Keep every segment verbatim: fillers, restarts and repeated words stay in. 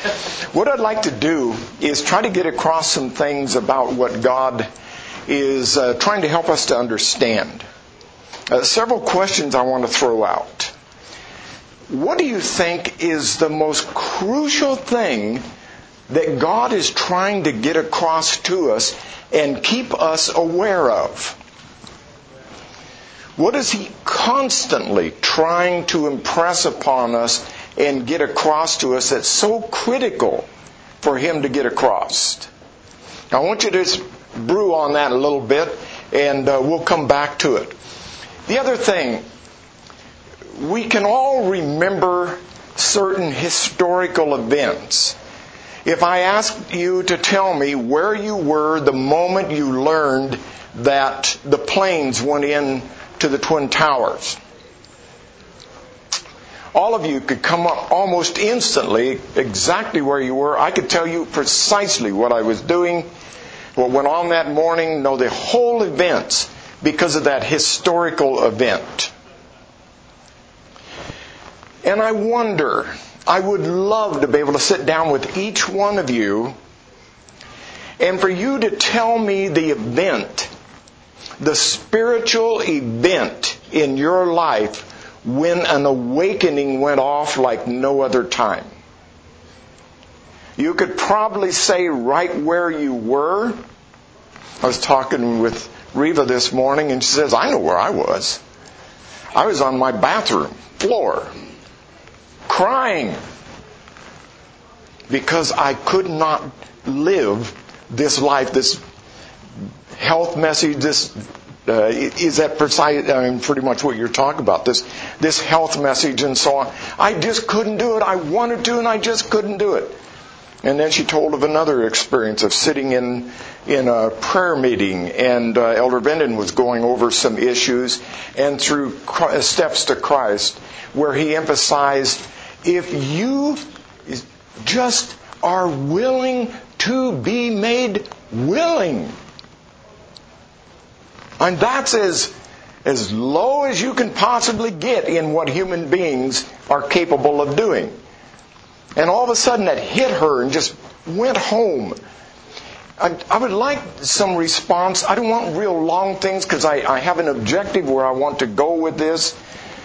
What I'd like to do is try to get across some things about what God is uh, trying to help us to understand. Uh, several questions I want to throw out. What do you think is the most crucial thing that God is trying to get across to us and keep us aware of? What is He constantly trying to impress upon us and get across to us that's so critical for Him to get across? Now, I want you to just brew on that a little bit, and uh, we'll come back to it. The other thing, we can all remember certain historical events. If I asked you to tell me where you were the moment you learned that the planes went in to the Twin Towers, all of you could come up almost instantly exactly where you were. I could tell you precisely what I was doing, what went on that morning, know the whole events because of that historical event. And I wonder, I would love to be able to sit down with each one of you and for you to tell me the event, the spiritual event in your life when an awakening went off like no other time. You could probably say right where you were. I was talking with Reva this morning and she says, I know where I was. I was on my bathroom floor, crying because I could not live this life, this health message, this uh, is that precise, I mean, pretty much what you're talking about, this this health message and so on. I just couldn't do it. I wanted to and I just couldn't do it. And then she told of another experience of sitting in in a prayer meeting, and uh, Elder Benden was going over some issues, and through Steps to Christ, where he emphasized, if you just are willing to be made willing, and that's as as low as you can possibly get in what human beings are capable of doing. And all of a sudden that hit her and just went home. I, I would like some response. I don't want real long things because I, I have an objective where I want to go with this.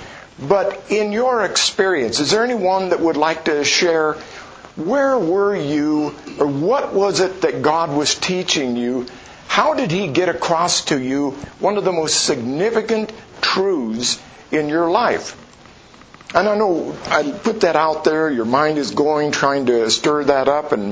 But in your experience, is there anyone that would like to share, where were you, or what was it that God was teaching you? How did He get across to you one of the most significant truths in your life? And I know I put that out there. Your mind is going, trying to stir that up and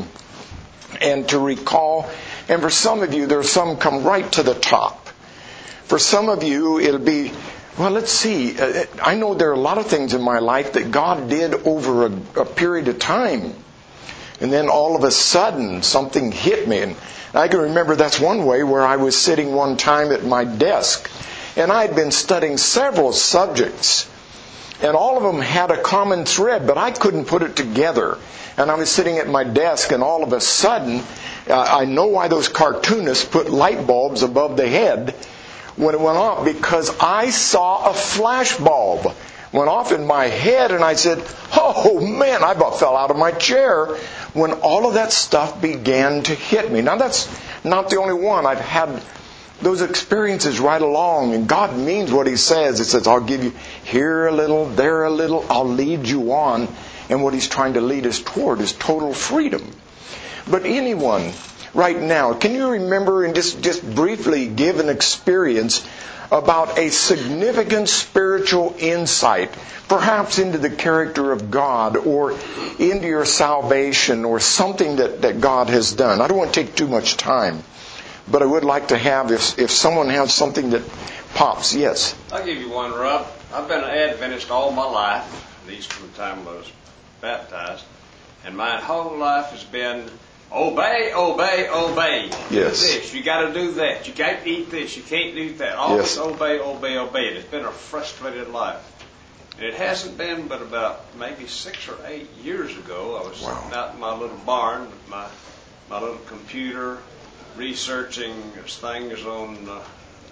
and to recall. And for some of you, there's some come right to the top. For some of you, it'll be, well, let's see. I know there are a lot of things in my life that God did over a, a period of time. And then all of a sudden, something hit me. And I can remember that's one way where I was sitting one time at my desk. And I had been studying several subjects. And all of them had a common thread, but I couldn't put it together. And I was sitting at my desk, and all of a sudden, uh, I know why those cartoonists put light bulbs above the head when it went off, because I saw a flash bulb went off in my head, and I said, oh man, I about fell out of my chair when all of that stuff began to hit me. Now that's not the only one. I've had those experiences right along, and God means what He says. He says, I'll give you here a little, there a little, I'll lead you on. And what He's trying to lead us toward is total freedom. But anyone right now, can you remember and just, just briefly give an experience about a significant spiritual insight, perhaps into the character of God or into your salvation or something that, that God has done? I don't want to take too much time. But I would like to have, if if someone has something that pops, yes. I'll give you one, Rob. I've been an Adventist all my life, at least from the time I was baptized. And my whole life has been obey, obey, obey. Yes. Do this. You got to do that. You can't eat this. You can't do that. Always yes. obey, obey, obey. And it's been a frustrated life. And it hasn't been but about maybe six or eight years ago. I was wow. sitting out in my little barn with my, my little computer, researching things on uh,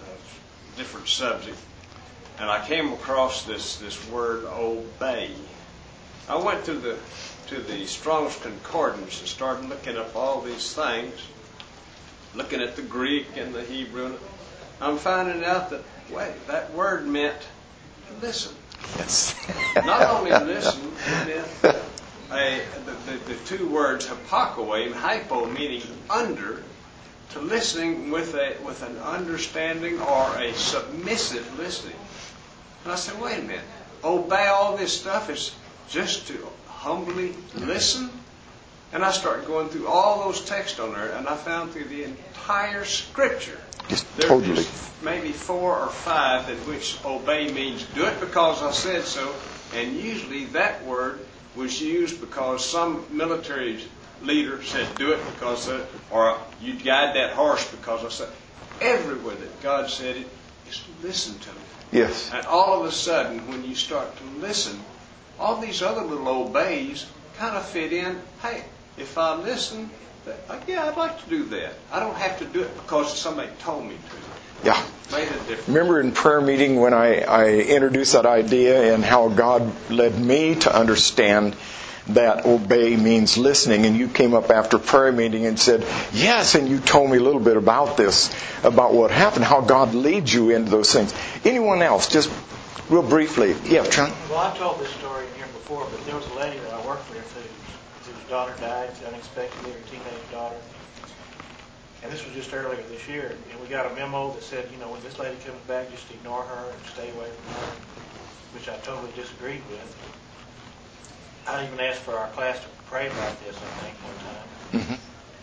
a different subject, and I came across this, this word obey. I went to the to the Strong's Concordance and started looking up all these things, looking at the Greek and the Hebrew, I'm finding out that, wait, that word meant to listen. Yes. Not only listen, it meant a, the, the, the two words hypokoi and hypo meaning under, to listening with a with an understanding or a submissive listening. And I said, wait a minute, obey all this stuff is just to humbly listen? And I started going through all those texts on there, and I found through the entire Scripture, Just there totally. is maybe four or five in which obey means do it because I said so, and usually that word was used because some military leader said do it because of, or you guide that horse because I said. Everywhere that God said it is listen to me. Yes. And all of a sudden, when you start to listen, all these other little obeys kind of fit in. Hey, if I listen, that, yeah, I'd like to do that. I don't have to do it because somebody told me to. Yeah. Made a difference. Remember in prayer meeting when I, I introduced that idea and how God led me to understand that obey means listening, and you came up after prayer meeting and said, yes, and you told me a little bit about this, about what happened, how God leads you into those things. Anyone else, just real briefly. Yeah, Trent? Well, I've told this story in here before, but there was a lady that I worked with whose, whose daughter died unexpectedly, her teenage daughter. And this was just earlier this year, and we got a memo that said, you know, when this lady comes back, just ignore her and stay away from her, which I totally disagreed with. I even asked for our class to pray about this, I think, one time. Mm-hmm.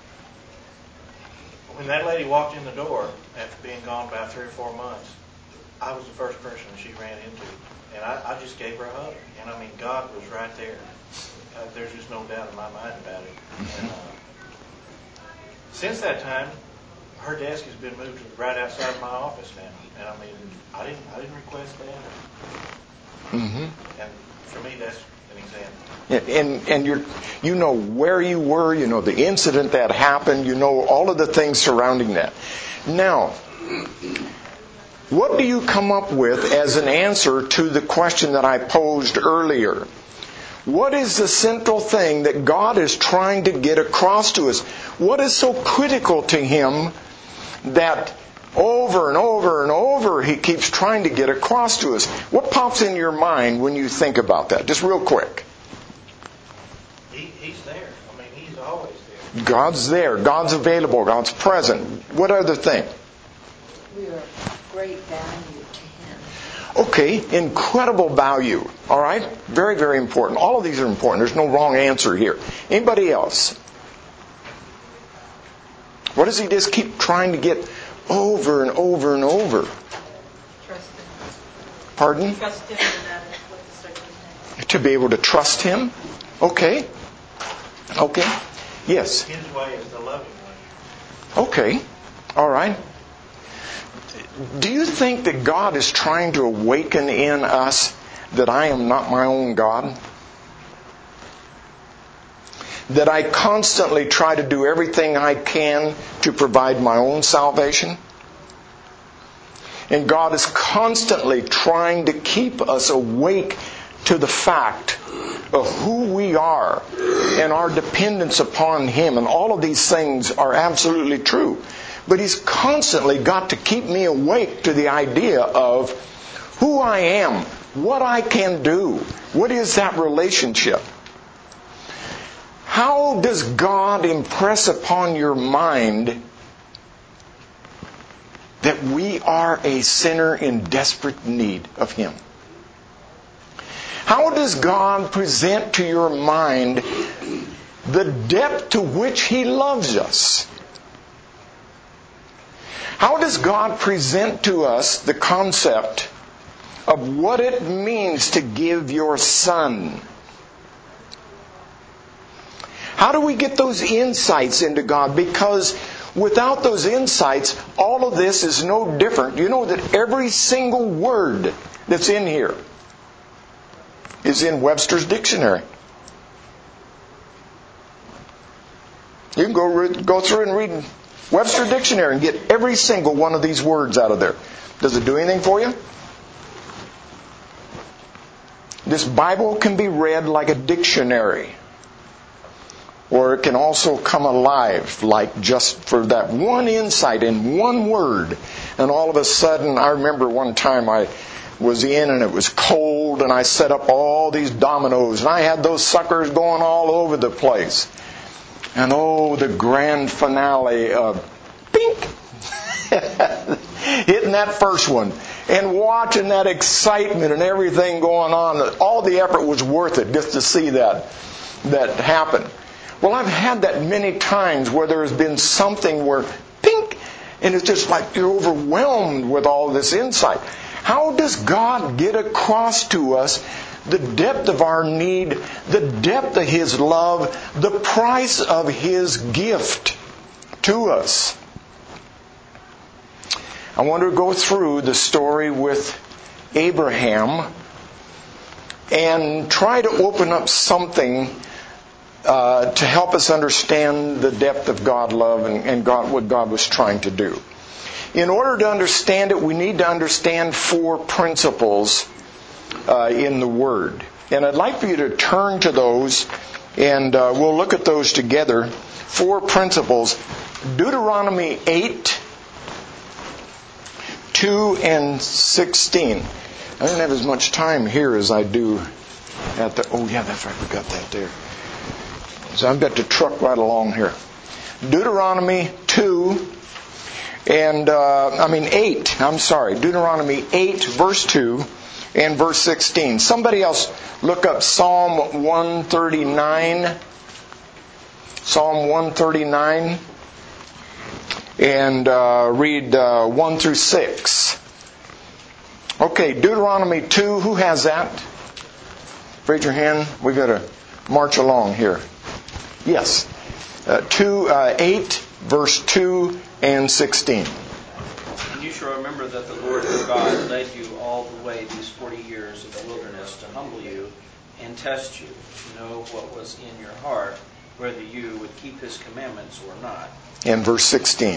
When that lady walked in the door, after being gone about three or four months, I was the first person she ran into. And I, I just gave her a hug. And I mean, God was right there. Uh, there's just no doubt in my mind about it. And uh, since that time, her desk has been moved to right outside my office now. And I mean, I didn't, I didn't request that. Mm-hmm. And for me, that's an example. And and you you know where you were, you know the incident that happened, you know all of the things surrounding that. Now, what do you come up with as an answer to the question that I posed earlier? What is the central thing that God is trying to get across to us? What is so critical to Him that over and over and over He keeps trying to get across to us? What pops in your mind when you think about that? Just real quick. He, he's there. I mean, He's always there. God's there. God's available. God's present. What other thing? We are of great value to Him. Okay, incredible value. All right? Very, very important. All of these are important. There's no wrong answer here. Anybody else? What does He just keep trying to get over and over and over? Trust Him. Pardon? Trust Him no matter what the circumstances. To be able to trust Him? Okay. Okay. Yes. His way is the loving way. Okay. All right. Do you think that God is trying to awaken in us that I am not my own God? That I constantly try to do everything I can to provide my own salvation? And God is constantly trying to keep us awake to the fact of who we are and our dependence upon Him. And all of these things are absolutely true. But He's constantly got to keep me awake to the idea of who I am, what I can do. What is that relationship? How does God impress upon your mind that we are a sinner in desperate need of Him? How does God present to your mind the depth to which He loves us? How does God present to us the concept of what it means to give your Son? How do we get those insights into God? Because without those insights, all of this is no different. You know that every single word that's in here is in Webster's dictionary. You can go read, go through and read Webster dictionary and get every single one of these words out of there. Does it do anything for you? This Bible can be read like a dictionary. or it can also come alive, like just for that one insight in one word. And all of a sudden, I remember one time I was in and it was cold, and I set up all these dominoes, and I had those suckers going all over the place. And oh, the grand finale of pink, hitting that first one, and watching that excitement and everything going on. All the effort was worth it just to see that that happen. Well, I've had that many times where there has been something where pink, and it's just like you're overwhelmed with all this insight. How does God get across to us the depth of our need, the depth of His love, the price of His gift to us? I want to go through the story with Abraham and try to open up something uh, to help us understand the depth of God's love and, and God, what God was trying to do. In order to understand it, we need to understand four principles uh, in the Word. And I'd like for you to turn to those, and uh, we'll look at those together. Four principles. Deuteronomy eight, two and sixteen. I don't have as much time here as I do at the... Oh, yeah, that's right. We got that there. So I've got to truck right along here. Deuteronomy two and... Uh, I mean eight. I'm sorry. Deuteronomy eight, verse two and verse sixteen. Somebody else look up Psalm one thirty-nine. Psalm one thirty-nine. And uh, read uh, one through six. Okay, Deuteronomy two. Who has that? Raise your hand. We've got to march along here. Yes. Uh, two, uh, eight, verse two and sixteen. And you shall remember that the Lord your God led you all the way these forty years in the wilderness to humble you and test you, to know what was in your heart, whether you would keep His commandments or not. And verse sixteen.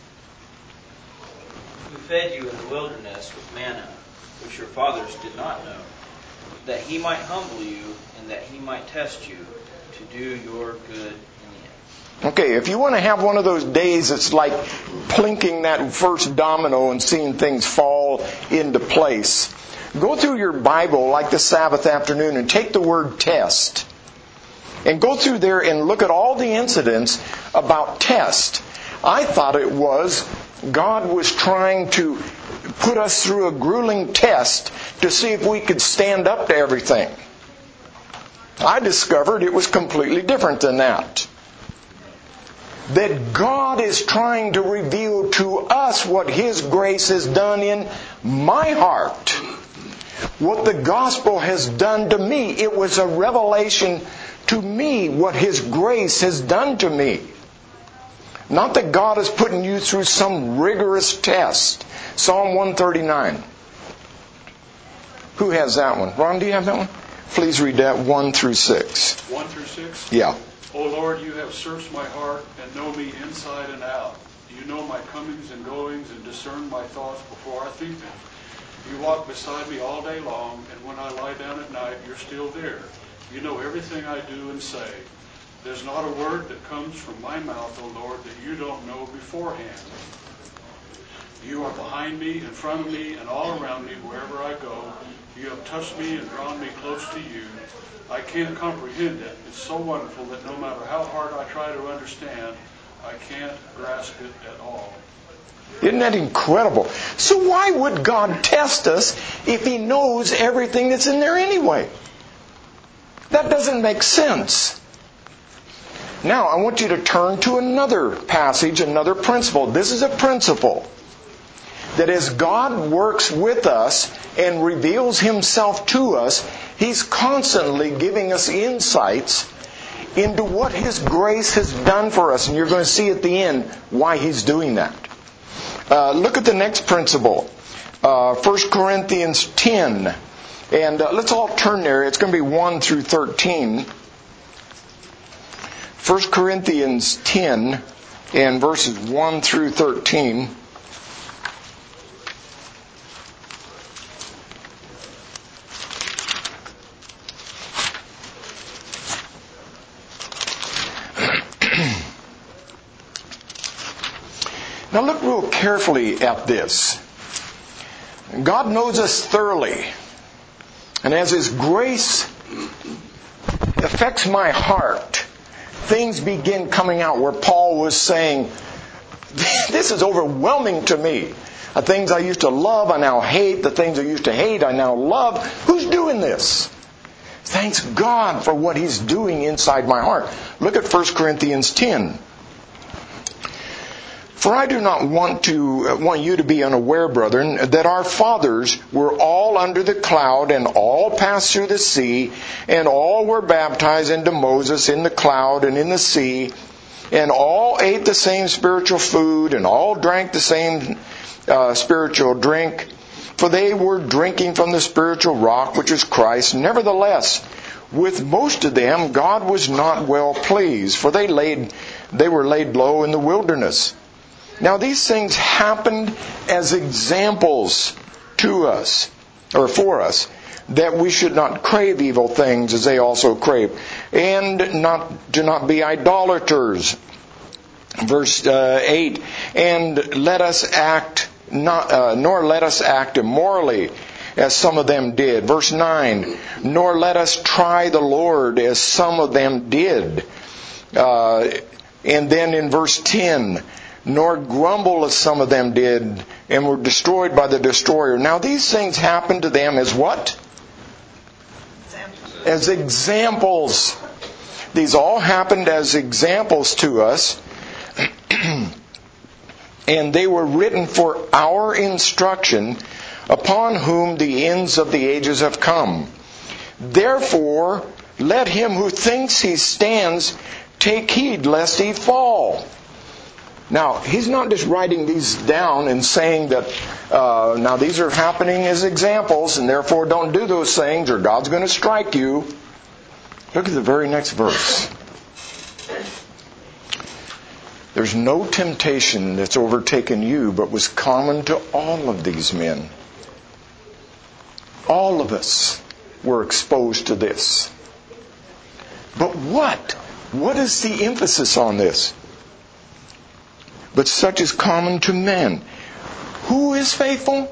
Who fed you in the wilderness with manna, which your fathers did not know, that He might humble you and that He might test you, to do your good in the end. Okay, if you want to have one of those days that's like plinking that first domino and seeing things fall into place, go through your Bible like the Sabbath afternoon and take the word test. And go through there and look at all the incidents about test. I thought it was God was trying to put us through a grueling test to see if we could stand up to everything. I discovered it was completely different than that. That God is trying to reveal to us what His grace has done in my heart. What the gospel has done to me. It was a revelation to me what His grace has done to me. Not that God is putting you through some rigorous test. Psalm one thirty-nine. Who has that one? Ron, do you have that one? Please read that one through six. One through six? Yeah. O Lord, you have searched my heart and know me inside and out. You know my comings and goings and discern my thoughts before I think them. You walk beside me all day long, and when I lie down at night, you're still there. You know everything I do and say. There's not a word that comes from my mouth, O Lord, that you don't know beforehand. You are behind me, in front of me, and all around me wherever I go. You have touched me and drawn me close to you. I can't comprehend it. It's so wonderful that no matter how hard I try to understand, I can't grasp it at all. Isn't that incredible? So why would God test us if He knows everything that's in there anyway? That doesn't make sense. Now, I want you to turn to another passage, another principle. This is a principle that as God works with us and reveals Himself to us, He's constantly giving us insights into what His grace has done for us. And you're going to see at the end why He's doing that. Uh, look at the next principle. Uh, First Corinthians ten. And uh, let's all turn there. It's going to be one through thirteen. First Corinthians ten and verses one through thirteen. Now look real carefully at this. God knows us thoroughly. And as His grace affects my heart, things begin coming out where Paul was saying, this is overwhelming to me. The things I used to love, I now hate. The things I used to hate, I now love. Who's doing this? Thanks God for what He's doing inside my heart. Look at First Corinthians ten. For I do not want to want you to be unaware, brethren, that our fathers were all under the cloud, and all passed through the sea, and all were baptized into Moses in the cloud and in the sea, and all ate the same spiritual food, and all drank the same uh, spiritual drink, for they were drinking from the spiritual rock, which is Christ. Nevertheless, with most of them God was not well pleased, for they laid they were laid low in the wilderness. Now these things happened as examples to us, or for us, that we should not crave evil things as they also crave, and not do not be idolaters. Verse uh, eight, and let us act not, uh, nor let us act immorally, as some of them did. Verse nine, nor let us try the Lord, as some of them did. Uh, and then in verse ten, nor grumble as some of them did, and were destroyed by the destroyer. Now these things happened to them as what? Examples. As examples. These all happened as examples to us, and they were written for our instruction, upon whom the ends of the ages have come. Therefore, let him who thinks he stands take heed lest he fall. Now, he's not just writing these down and saying that, uh, now these are happening as examples, and therefore don't do those things or God's going to strike you. Look at the very next verse. There's no temptation that's overtaken you, but was common to all of these men. All of us were exposed to this. But what? What is the emphasis on this? But such is common to men. Who is faithful?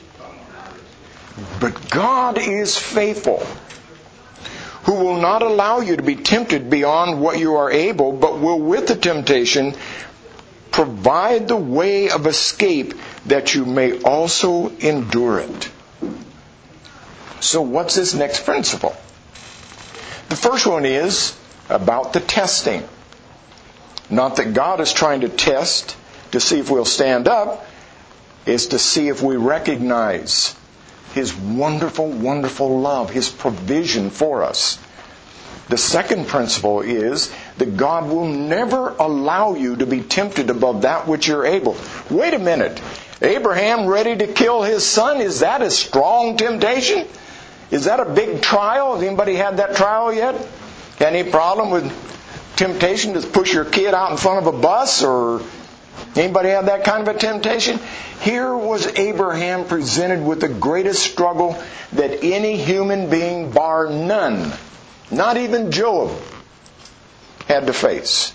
But God is faithful, who will not allow you to be tempted beyond what you are able, but will with the temptation provide the way of escape, that you may also endure it. So what's this next principle? The first one is about the testing. Not that God is trying to test to see if we'll stand up. It's to see if we recognize His wonderful, wonderful love, His provision for us. The second principle is that God will never allow you to be tempted above that which you're able. Wait a minute. Abraham ready to kill his son? Is that a strong temptation? Is that a big trial? Has anybody had that trial yet? Any problem with temptation to push your kid out in front of a bus? Or anybody had that kind of a temptation? Here was Abraham presented with the greatest struggle that any human being, bar none, not even Job, had to face.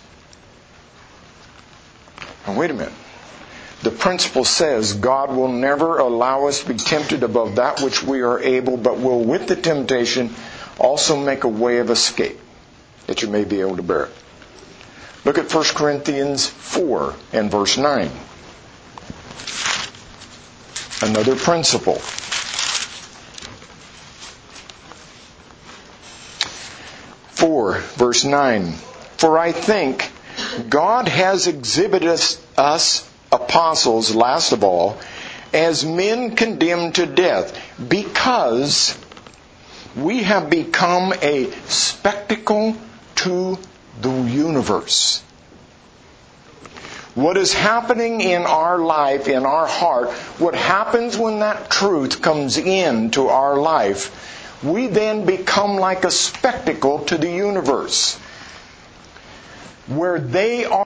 Now wait a minute. The principle says God will never allow us to be tempted above that which we are able, but will with the temptation also make a way of escape, that you may be able to bear it. Look at First Corinthians four and verse nine. Another principle. four, verse nine. For I think God has exhibited us, us apostles, last of all, as men condemned to death, because we have become a spectacle to the universe. What is happening in our life, in our heart, what happens when that truth comes into our life, we then become like a spectacle to the universe, where they are